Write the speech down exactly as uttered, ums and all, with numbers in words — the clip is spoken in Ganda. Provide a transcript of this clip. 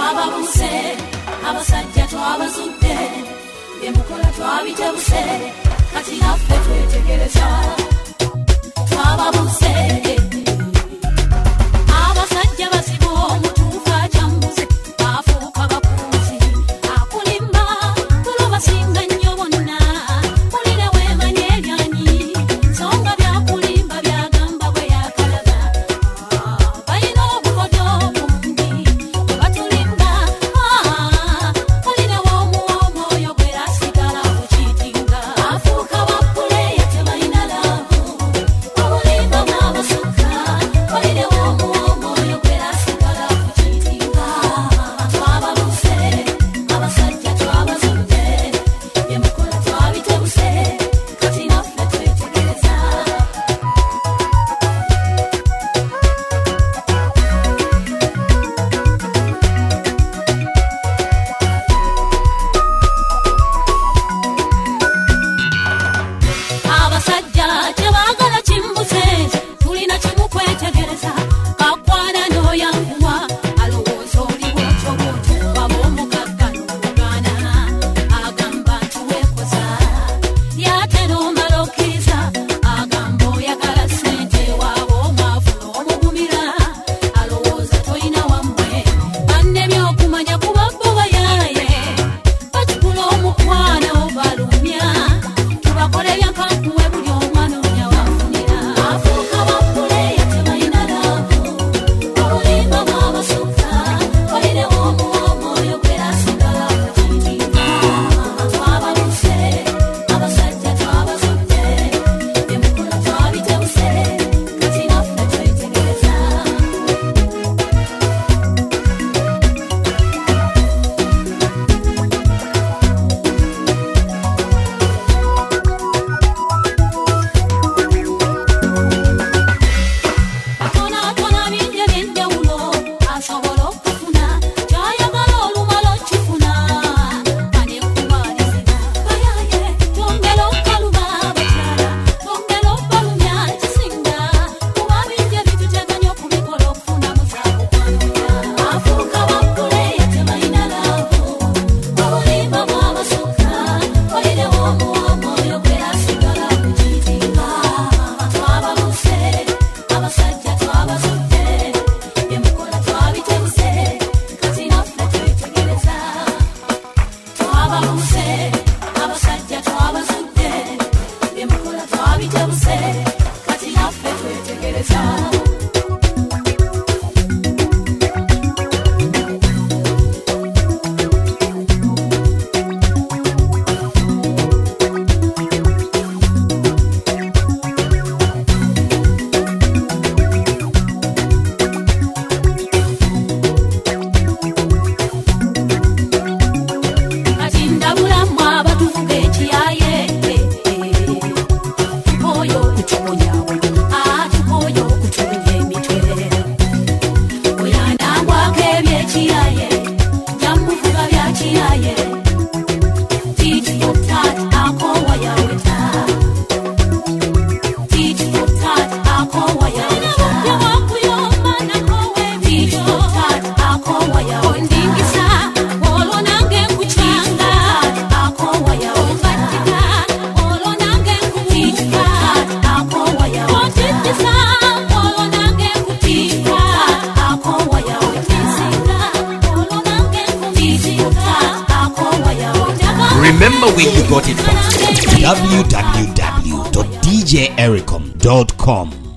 twababuse abasajja twabazudde emukola twabitebuse kati naffe twetegereza twababuse abasajja basibo omutuufu akyambuze bafuuka bakunzi akulimba tulobasinga nnyo bonna mulire weemanye eryanyi songa byakulimba byagamba bwe yakalaga balina obukodyo bungi batulimba mulire w'omuwooma oyo gwerasigala kukitinga afuuka bapuleya tebalina laavu obulimba mwabasukka mulire w'omuwooma oyo gwerasigala kukitinga twababuse abasajja twabazudde emukola twabitebuse kati naffe twetegereza abasajja tebaagala kimbuze tulina kimu kwetegereza kakwana n'oyanguwa alowooza oli bwotobwoto waba omugagga n'omugaana agamba nti weekoza yate n'omala okkiriza agamba oyagala ssente waaba omwavu n'omugumira alowooza toyina wammwe banne byokumanya kuba bo bayaaye bakikula omukwana obalumya tubakole byankankuwe buli omwana onya wafunira afuuka bapuleya tebalina laavu obulimba mwabasukka balire w'omuwooma oyo gwerasigala kukitinga twababuse abasajja twabazudde emukola twabitebuse kati naffe twetegereza akonaakona bingi eby'enjawulo asobola okufuna kyayagala olumala okifuna banekubalizibwa bayaye twongera okaluba abakyala twongera obalumya kisinga kuba bingi ebituteganya okubikola okufuna muzakukwanira afuuka bapuleya tebalina laavu obulimba mwabasukka balire w'omuwooma oyo gwerasigala kukitinga twababuse abasajja twabazudde emukola twabitebuse kati naffe twetegereza twababuse abasajja twabazudde emukola twabitebuse kati naffe twetegereza kati ndabulamu abatuvuga ekiyaye tukoyo okutumonyawe tukoyo okutunya emitwe oyanangwako ebyekiyaye jamuvuga byakiyaye titi yotat akowa yaweta titi yotat akowa yaweta titi yotat akowa yawendingisa olwo nange nkukyanga akowa yawembatika olwo nange nkutika akowa yawotitisa olwo nange nkutika akowa yawetinsinga olwo nange nkutika akowa yawetaka Remember where you got it from. w w w dot d j ericom dot com